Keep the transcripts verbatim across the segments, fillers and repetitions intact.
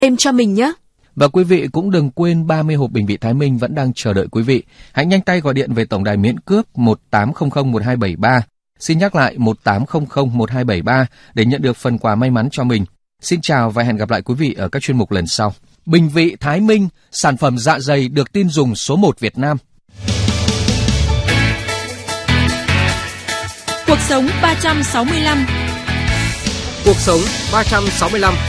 Em cho mình nhé. Và quý vị cũng đừng quên ba mươi hộp bình vị Thái Minh vẫn đang chờ đợi quý vị. Hãy nhanh tay gọi điện về tổng đài miễn cước một tám không không một hai bảy ba. Xin nhắc lại một tám không không một hai bảy ba để nhận được phần quà may mắn cho mình. Xin chào và hẹn gặp lại quý vị ở các chuyên mục lần sau. Bình vị Thái Minh, sản phẩm dạ dày được tin dùng số một Việt Nam. Cuộc sống ba trăm sáu mươi lăm. Cuộc sống ba trăm sáu mươi lăm.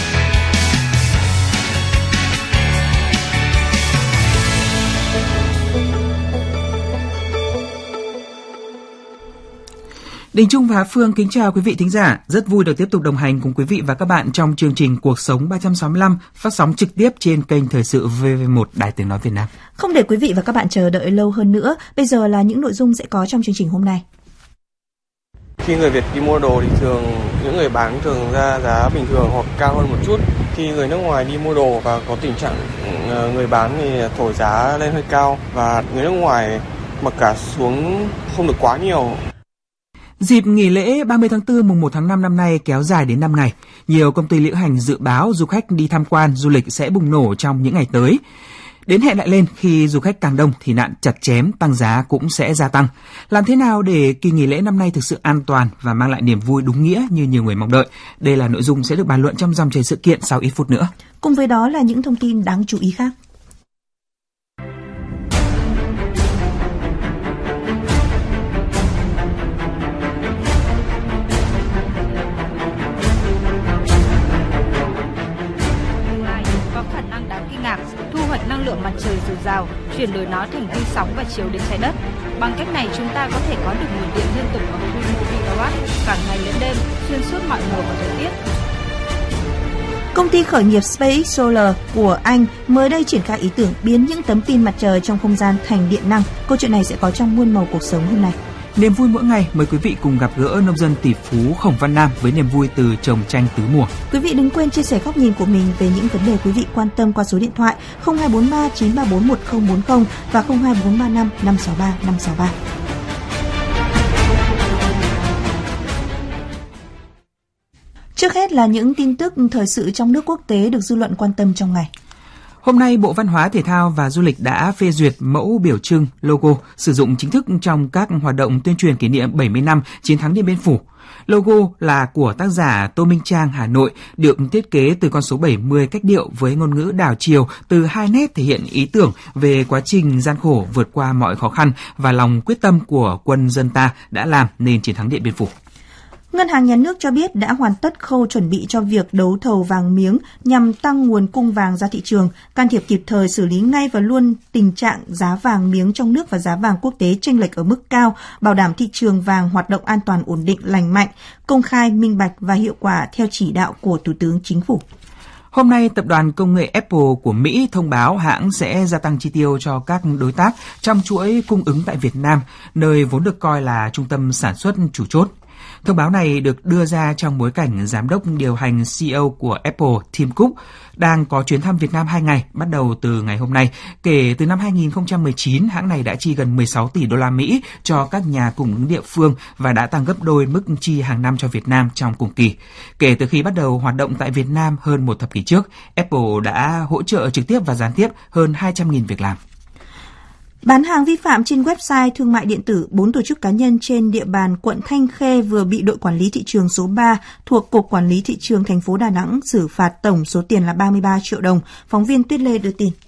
Đình Trung và Phương kính chào quý vị thính giả. Rất vui được tiếp tục đồng hành cùng quý vị và các bạn trong chương trình Cuộc sống ba trăm sáu mươi lăm phát sóng trực tiếp trên kênh Thời sự vê vê một Đài Tiếng Nói Việt Nam. Không để quý vị và các bạn chờ đợi lâu hơn nữa, bây giờ là những nội dung sẽ có trong chương trình hôm nay. Khi người Việt đi mua đồ thì thường những người bán thường ra giá bình thường hoặc cao hơn một chút. Khi người nước ngoài đi mua đồ và có tình trạng người bán thì thổi giá lên hơi cao và người nước ngoài mặc cả xuống không được quá nhiều. Dịp nghỉ lễ ba mươi tháng tư mùng một tháng năm năm nay kéo dài đến năm ngày, nhiều công ty lữ hành dự báo du khách đi tham quan du lịch sẽ bùng nổ trong những ngày tới. Đến hẹn lại lên, khi du khách càng đông thì nạn chặt chém tăng giá cũng sẽ gia tăng. Làm thế nào để kỳ nghỉ lễ năm nay thực sự an toàn và mang lại niềm vui đúng nghĩa như nhiều người mong đợi? Đây là nội dung sẽ được bàn luận trong dòng chảy sự kiện sau ít phút nữa. Cùng với đó là những thông tin đáng chú ý khác. Thu hoạch năng lượng mặt trời dồi dào, chuyển đổi nó thành tia sóng và chiếu đến trái đất. Bằng cách này chúng ta có thể có được nguồn điện liên tục ở quy mô gigawatt cả ngày lẫn đêm, xuyên suốt mọi mùa và thời tiết. Công ty khởi nghiệp SpaceX Solar của Anh mới đây triển khai ý tưởng biến những tấm pin mặt trời trong không gian thành điện năng. Câu chuyện này sẽ có trong muôn màu cuộc sống hôm nay. Niềm vui mỗi ngày, mời quý vị cùng gặp gỡ nông dân tỷ phú Khổng Văn Nam với niềm vui từ trồng chanh tứ mùa. Quý vị đừng quên chia sẻ góc nhìn của mình về những vấn đề quý vị quan tâm qua số điện thoại không hai bốn ba chín ba bốn một không bốn không và không hai bốn ba năm năm sáu ba năm sáu ba. Trước hết là những tin tức thời sự trong nước quốc tế được dư luận quan tâm trong ngày. Hôm nay, Bộ Văn hóa, Thể thao và Du lịch đã phê duyệt mẫu biểu trưng logo sử dụng chính thức trong các hoạt động tuyên truyền kỷ niệm bảy mươi năm chiến thắng Điện Biên Phủ. Logo là của tác giả Tô Minh Trang, Hà Nội, được thiết kế từ con số bảy mươi cách điệu với ngôn ngữ đảo chiều từ hai nét thể hiện ý tưởng về quá trình gian khổ vượt qua mọi khó khăn và lòng quyết tâm của quân dân ta đã làm nên chiến thắng Điện Biên Phủ. Ngân hàng Nhà nước cho biết đã hoàn tất khâu chuẩn bị cho việc đấu thầu vàng miếng nhằm tăng nguồn cung vàng ra thị trường, can thiệp kịp thời xử lý ngay và luôn tình trạng giá vàng miếng trong nước và giá vàng quốc tế chênh lệch ở mức cao, bảo đảm thị trường vàng hoạt động an toàn, ổn định, lành mạnh, công khai, minh bạch và hiệu quả theo chỉ đạo của Thủ tướng Chính phủ. Hôm nay, tập đoàn công nghệ Apple của Mỹ thông báo hãng sẽ gia tăng chi tiêu cho các đối tác trong chuỗi cung ứng tại Việt Nam, nơi vốn được coi là trung tâm sản xuất chủ chốt. Thông báo này được đưa ra trong bối cảnh giám đốc điều hành xê e ô của Apple Tim Cook đang có chuyến thăm Việt Nam hai ngày bắt đầu từ ngày hôm nay. Kể từ năm hai nghìn không trăm mười chín, hãng này đã chi gần mười sáu tỷ đô la Mỹ cho các nhà cung ứng địa phương và đã tăng gấp đôi mức chi hàng năm cho Việt Nam trong cùng kỳ. Kể từ khi bắt đầu hoạt động tại Việt Nam hơn một thập kỷ trước, Apple đã hỗ trợ trực tiếp và gián tiếp hơn hai trăm nghìn việc làm. Bán hàng vi phạm trên website thương mại điện tử, bốn tổ chức cá nhân trên địa bàn quận Thanh Khê vừa bị đội quản lý thị trường số ba thuộc Cục Quản lý Thị trường thành phố Đà Nẵng xử phạt tổng số tiền là ba mươi ba triệu đồng. Phóng viên Tuyết Lê đưa tin.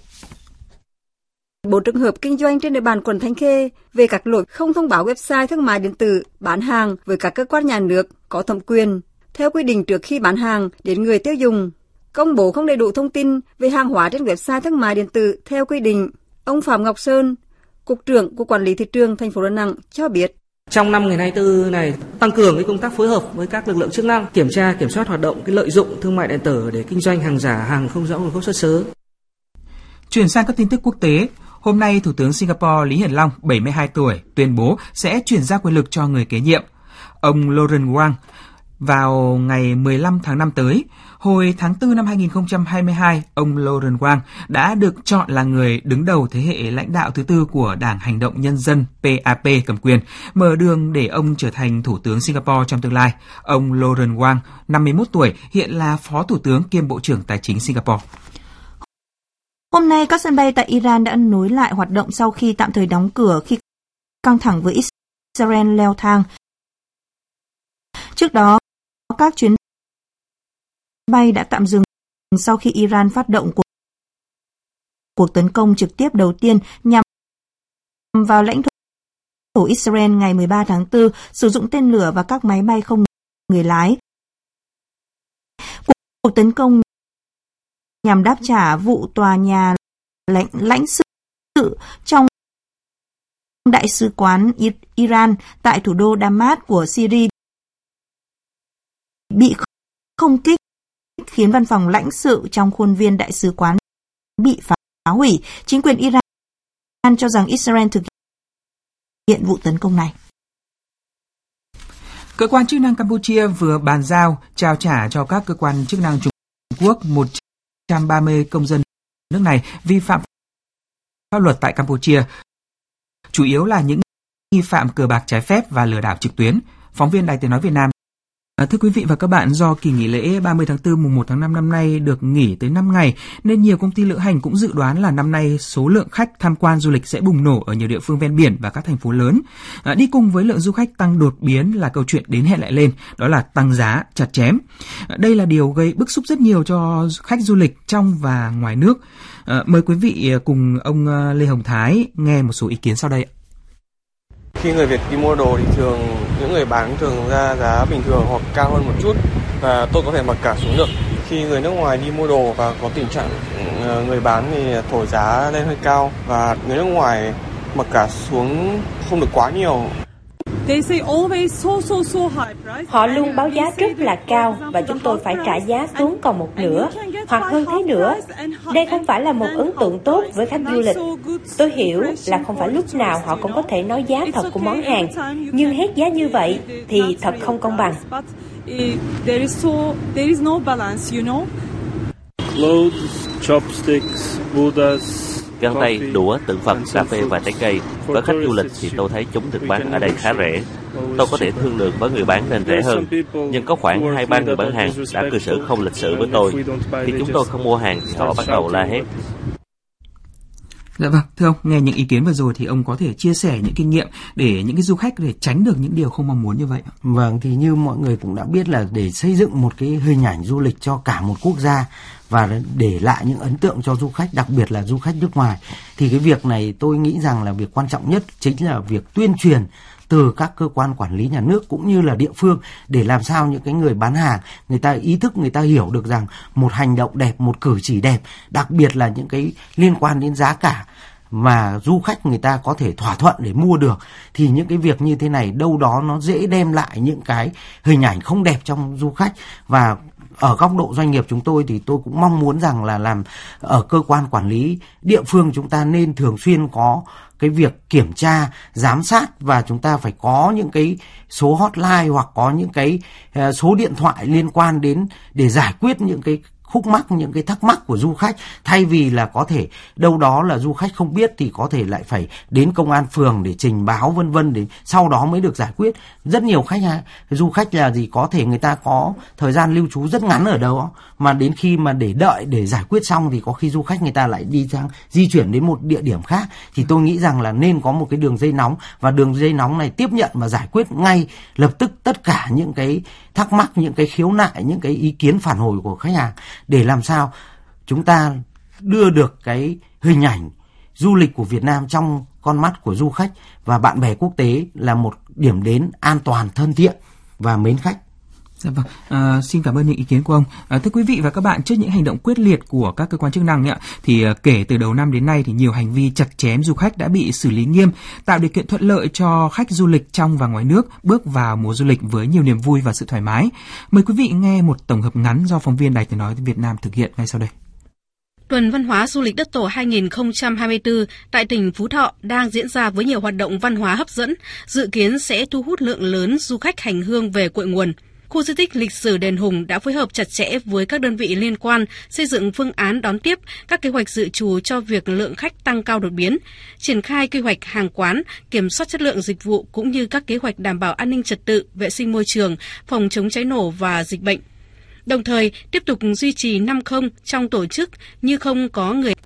Bốn trường hợp kinh doanh trên địa bàn quận Thanh Khê về các lỗi không thông báo website thương mại điện tử bán hàng với các cơ quan nhà nước có thẩm quyền theo quy định trước khi bán hàng đến người tiêu dùng, công bố không đầy đủ thông tin về hàng hóa trên website thương mại điện tử theo quy định. Ông Phạm Ngọc Sơn, Cục trưởng Cục Quản lý Thị trường thành phố Đà Nẵng cho biết. Trong năm hai nghìn không trăm hai mươi tư này, tăng cường cái công tác phối hợp với các lực lượng chức năng, kiểm tra, kiểm soát hoạt động cái lợi dụng thương mại điện tử để kinh doanh hàng giả, hàng không rõ nguồn gốc xuất xứ. Chuyển sang các tin tức quốc tế, hôm nay Thủ tướng Singapore Lý Hiển Long, bảy mươi hai tuổi, tuyên bố sẽ chuyển giao quyền lực cho người kế nhiệm, ông Lawrence Wong, vào ngày mười lăm tháng năm tới. Hồi tháng tư năm hai nghìn không trăm hai mươi hai, ông Laurent Wang đã được chọn là người đứng đầu thế hệ lãnh đạo thứ tư của Đảng Hành động Nhân dân pê a pê cầm quyền, mở đường để ông trở thành Thủ tướng Singapore trong tương lai. Ông Laurent Wang, năm mươi mốt tuổi, hiện là Phó Thủ tướng kiêm Bộ trưởng Tài chính Singapore. Hôm nay, các sân bay tại Iran đã nối lại hoạt động sau khi tạm thời đóng cửa khi căng thẳng với Israel leo thang. Trước đó, các chuyến bay đã tạm dừng sau khi Iran phát động cuộc, cuộc tấn công trực tiếp đầu tiên nhằm vào lãnh thổ Israel ngày mười ba tháng tư, sử dụng tên lửa và các máy bay không người lái. Cuộc, cuộc tấn công nhằm đáp trả vụ tòa nhà lãnh, lãnh sự trong Đại sứ quán Iran tại thủ đô Damas của Syria bị không kích, khiến văn phòng lãnh sự trong khuôn viên đại sứ quán bị phá hủy. Chính quyền Iran cho rằng Israel thực hiện vụ tấn công này. Cơ quan chức năng Campuchia vừa bàn giao trao trả cho các cơ quan chức năng Trung Quốc một trăm ba mươi công dân nước này vi phạm pháp luật tại Campuchia, chủ yếu là những nghi phạm cờ bạc trái phép và lừa đảo trực tuyến. Phóng viên Đài Tiếng nói Việt Nam. À, thưa quý vị và các bạn, do kỳ nghỉ lễ ba mươi tháng tư mùng một tháng năm năm nay được nghỉ tới năm ngày nên nhiều công ty lữ hành cũng dự đoán là năm nay số lượng khách tham quan du lịch sẽ bùng nổ ở nhiều địa phương ven biển và các thành phố lớn. À, đi cùng với lượng du khách tăng đột biến là câu chuyện đến hẹn lại lên, đó là tăng giá chặt chém. À, đây là điều gây bức xúc rất nhiều cho khách du lịch trong và ngoài nước. À, mời quý vị cùng ông Lê Hồng Thái nghe một số ý kiến sau đây. Khi người Việt đi mua đồ thì thường những người bán thường ra giá bình thường hoặc cao hơn một chút và tôi có thể mặc cả xuống được. Khi người nước ngoài đi mua đồ và có tình trạng người bán thì thổi giá lên hơi cao và người nước ngoài mặc cả xuống không được quá nhiều. Họ luôn báo giá rất là cao và chúng tôi phải trả giá xuống còn một nửa hoặc hơn thế nữa. Đây không phải là một ấn tượng tốt với khách du lịch. Tôi hiểu là không phải lúc nào họ cũng có thể nói giá thật của món hàng, nhưng hết giá như vậy thì thật không công bằng. Clothes, chopsticks, buddhas, găng tay, đũa, tượng Phật, cà phê và trái cây. Với khách du lịch thì tôi thấy chúng được bán ở đây khá rẻ. Tôi có thể thương lượng với người bán nên rẻ hơn. Nhưng có khoảng hai ba người bán hàng đã cư xử không lịch sự với tôi. Khi chúng tôi không mua hàng thì họ bắt đầu la hét. Dạ vâng, thưa ông, nghe những ý kiến vừa rồi thì ông có thể chia sẻ những kinh nghiệm để những cái du khách để tránh được những điều không mong muốn như vậy. Vâng, thì như mọi người cũng đã biết là để xây dựng một cái hình ảnh du lịch cho cả một quốc gia và để lại những ấn tượng cho du khách, đặc biệt là du khách nước ngoài, thì cái việc này tôi nghĩ rằng là việc quan trọng nhất chính là việc tuyên truyền từ các cơ quan quản lý nhà nước cũng như là địa phương để làm sao những cái người bán hàng người ta ý thức, người ta hiểu được rằng một hành động đẹp, một cử chỉ đẹp, đặc biệt là những cái liên quan đến giá cả mà du khách người ta có thể thỏa thuận để mua được, thì những cái việc như thế này đâu đó nó dễ đem lại những cái hình ảnh không đẹp trong du khách. Và ở góc độ doanh nghiệp chúng tôi thì tôi cũng mong muốn rằng là làm ở cơ quan quản lý địa phương chúng ta nên thường xuyên có cái việc kiểm tra, giám sát và chúng ta phải có những cái số hotline hoặc có những cái uh, số điện thoại liên quan đến để giải quyết những cái khúc mắc, những cái thắc mắc của du khách, thay vì là có thể đâu đó là du khách không biết thì có thể lại phải đến công an phường để trình báo vân vân để sau đó mới được giải quyết. Rất nhiều khách ha, du khách là gì có thể người ta có thời gian lưu trú rất ngắn ở đâu mà đến khi mà để đợi để giải quyết xong thì có khi du khách người ta lại đi sang di chuyển đến một địa điểm khác. Thì tôi nghĩ rằng là nên có một cái đường dây nóng và đường dây nóng này tiếp nhận và giải quyết ngay lập tức tất cả những cái thắc mắc, những cái khiếu nại, những cái ý kiến phản hồi của khách hàng để làm sao chúng ta đưa được cái hình ảnh du lịch của Việt Nam trong con mắt của du khách và bạn bè quốc tế là một điểm đến an toàn, thân thiện và mến khách. Dạ vâng, à, xin cảm ơn những ý kiến của ông. À, thưa quý vị và các bạn, trước những hành động quyết liệt của các cơ quan chức năng ấy, thì à, kể từ đầu năm đến nay thì nhiều hành vi chặt chém du khách đã bị xử lý nghiêm, tạo điều kiện thuận lợi cho khách du lịch trong và ngoài nước bước vào mùa du lịch với nhiều niềm vui và sự thoải mái. Mời quý vị nghe một tổng hợp ngắn do phóng viên Đài Tiếng nói Việt Nam thực hiện ngay sau đây. Tuần Văn hóa Du lịch Đất Tổ hai không hai tư tại tỉnh Phú Thọ đang diễn ra với nhiều hoạt động văn hóa hấp dẫn, dự kiến sẽ thu hút lượng lớn du khách hành hương về cội nguồn. khu di tích lịch sử Đền Hùng đã phối hợp chặt chẽ với các đơn vị liên quan xây dựng phương án đón tiếp, các kế hoạch dự trù cho việc lượng khách tăng cao đột biến, triển khai quy hoạch hàng quán, kiểm soát chất lượng dịch vụ cũng như các kế hoạch đảm bảo an ninh trật tự, vệ sinh môi trường, phòng chống cháy nổ và dịch bệnh. Đồng thời, tiếp tục duy trì năm không trong tổ chức như không có người